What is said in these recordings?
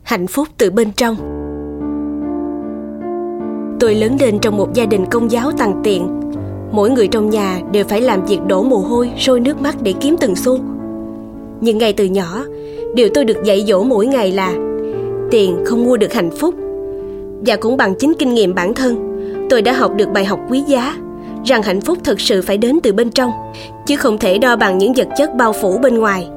hạnh phúc từ bên trong. Tôi lớn lên trong một gia đình công giáo tằn tiện. Mỗi người trong nhà đều phải làm việc đổ mồ hôi, sôi nước mắt để kiếm từng xu. Nhưng ngay từ nhỏ, điều tôi được dạy dỗ mỗi ngày là tiền không mua được hạnh phúc. Và cũng bằng chính kinh nghiệm bản thân, tôi đã học được bài học quý giá rằng hạnh phúc thực sự phải đến từ bên trong, chứ không thể đo bằng những vật chất bao phủ bên ngoài.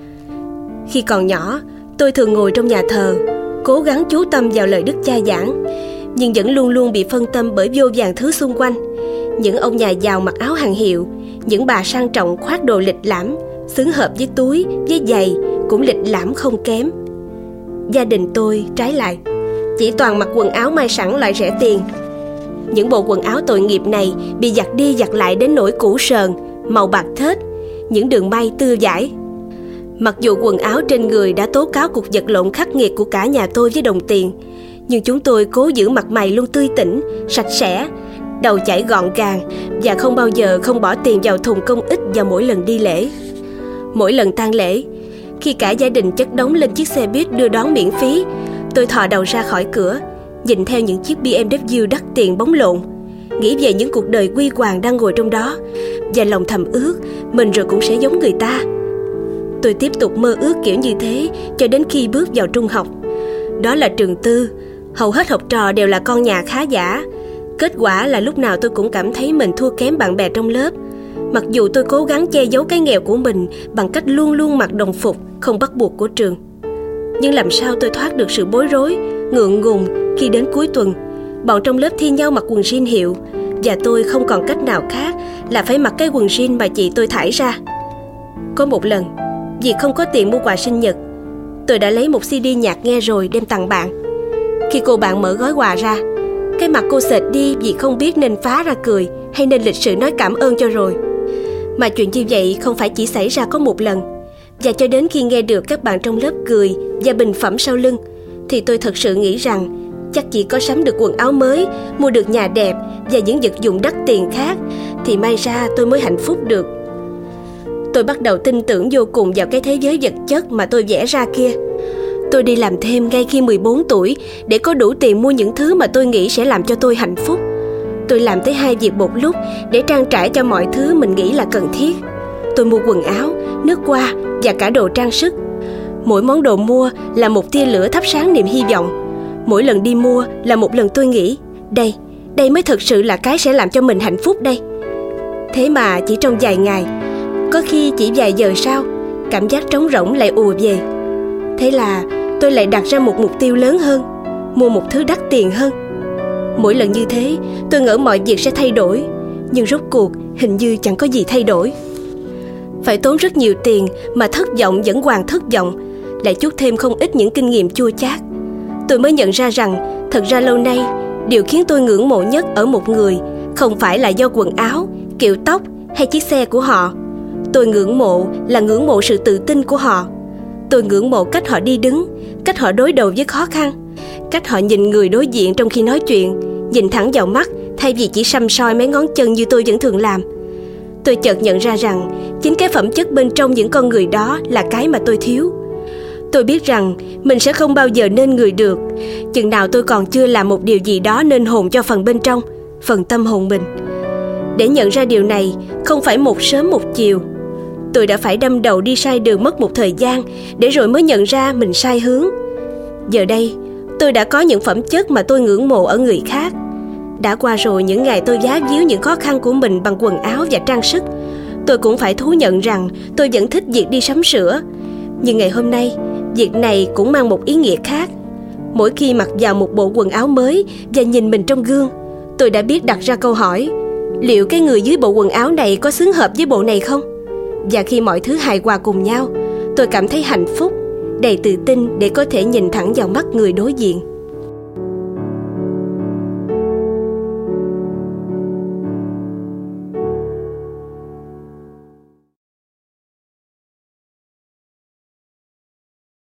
Khi còn nhỏ, tôi thường ngồi trong nhà thờ, cố gắng chú tâm vào lời Đức Cha giảng, nhưng vẫn luôn luôn bị phân tâm bởi vô vàn thứ xung quanh. Những ông nhà giàu mặc áo hàng hiệu, những bà sang trọng khoác đồ lịch lãm, xứng hợp với túi, với giày, cũng lịch lãm không kém. Gia đình tôi trái lại, chỉ toàn mặc quần áo may sẵn loại rẻ tiền. Những bộ quần áo tội nghiệp này bị giặt đi giặt lại đến nỗi cũ sờn, màu bạc thết, những đường may tưa dãi. Mặc dù quần áo trên người đã tố cáo cuộc vật lộn khắc nghiệt của cả nhà tôi với đồng tiền, nhưng chúng tôi cố giữ mặt mày luôn tươi tỉnh, sạch sẽ, đầu chải gọn gàng và không bao giờ không bỏ tiền vào thùng công ích vào mỗi lần đi lễ. Mỗi lần tang lễ, khi cả gia đình chất đống lên chiếc xe buýt đưa đón miễn phí, tôi thò đầu ra khỏi cửa, nhìn theo những chiếc BMW đắt tiền bóng lộn, nghĩ về những cuộc đời quy hoàng đang ngồi trong đó, và lòng thầm ước mình rồi cũng sẽ giống người ta. Tôi tiếp tục mơ ước kiểu như thế cho đến khi bước vào trung học. Đó là trường tư, hầu hết học trò đều là con nhà khá giả. Kết quả là lúc nào tôi cũng cảm thấy mình thua kém bạn bè trong lớp. Mặc dù tôi cố gắng che giấu cái nghèo của mình bằng cách luôn luôn mặc đồng phục không bắt buộc của trường. Nhưng làm sao tôi thoát được sự bối rối, ngượng ngùng khi đến cuối tuần, bọn trong lớp thi nhau mặc quần jean hiệu, và tôi không còn cách nào khác là phải mặc cái quần jean mà chị tôi thải ra. Có một lần, vì không có tiền mua quà sinh nhật, tôi đã lấy một CD nhạc nghe rồi đem tặng bạn. Khi cô bạn mở gói quà ra, cái mặt cô sệt đi vì không biết nên phá ra cười hay nên lịch sự nói cảm ơn cho rồi. Mà chuyện như vậy không phải chỉ xảy ra có một lần. Và cho đến khi nghe được các bạn trong lớp cười và bình phẩm sau lưng, thì tôi thật sự nghĩ rằng chắc chỉ có sắm được quần áo mới, mua được nhà đẹp và những vật dụng đắt tiền khác thì may ra tôi mới hạnh phúc được. Tôi bắt đầu tin tưởng vô cùng vào cái thế giới vật chất mà tôi vẽ ra kia. Tôi đi làm thêm ngay khi 14 tuổi để có đủ tiền mua những thứ mà tôi nghĩ sẽ làm cho tôi hạnh phúc. Tôi làm tới 2 việc một lúc để trang trải cho mọi thứ mình nghĩ là cần thiết. Tôi mua quần áo, nước hoa và cả đồ trang sức. Mỗi món đồ mua là một tia lửa thắp sáng niềm hy vọng. Mỗi lần đi mua là một lần tôi nghĩ, đây mới thực sự là cái sẽ làm cho mình hạnh phúc đây. Thế mà chỉ trong vài ngày, có khi chỉ vài giờ sau, cảm giác trống rỗng lại ùa về. Thế là tôi lại đặt ra một mục tiêu lớn hơn, mua một thứ đắt tiền hơn. Mỗi lần như thế, tôi ngỡ mọi việc sẽ thay đổi, nhưng rốt cuộc hình như chẳng có gì thay đổi. Phải tốn rất nhiều tiền mà thất vọng vẫn hoàn thất vọng, lại chuốc thêm không ít những kinh nghiệm chua chát. Tôi mới nhận ra rằng, thật ra lâu nay, điều khiến tôi ngưỡng mộ nhất ở một người không phải là do quần áo, kiểu tóc hay chiếc xe của họ. Tôi ngưỡng mộ sự tự tin của họ. Tôi ngưỡng mộ cách họ đi đứng, cách họ đối đầu với khó khăn, cách họ nhìn người đối diện trong khi nói chuyện, nhìn thẳng vào mắt thay vì chỉ săm soi mấy ngón chân như tôi vẫn thường làm. Tôi chợt nhận ra rằng chính cái phẩm chất bên trong những con người đó là cái mà tôi thiếu. Tôi biết rằng mình sẽ không bao giờ nên người được chừng nào tôi còn chưa làm một điều gì đó nên hồn cho phần bên trong, phần tâm hồn mình. Để nhận ra điều này không phải một sớm một chiều. Tôi đã phải đâm đầu đi sai đường mất một thời gian để rồi mới nhận ra mình sai hướng. Giờ đây, tôi đã có những phẩm chất mà tôi ngưỡng mộ ở người khác. Đã qua rồi những ngày tôi giá víu những khó khăn của mình bằng quần áo và trang sức. Tôi cũng phải thú nhận rằng tôi vẫn thích việc đi sắm sửa. Nhưng ngày hôm nay, việc này cũng mang một ý nghĩa khác. Mỗi khi mặc vào một bộ quần áo mới và nhìn mình trong gương, tôi đã biết đặt ra câu hỏi, liệu cái người dưới bộ quần áo này có xứng hợp với bộ này không? Và khi mọi thứ hài hòa cùng nhau, tôi cảm thấy hạnh phúc, đầy tự tin để có thể nhìn thẳng vào mắt người đối diện.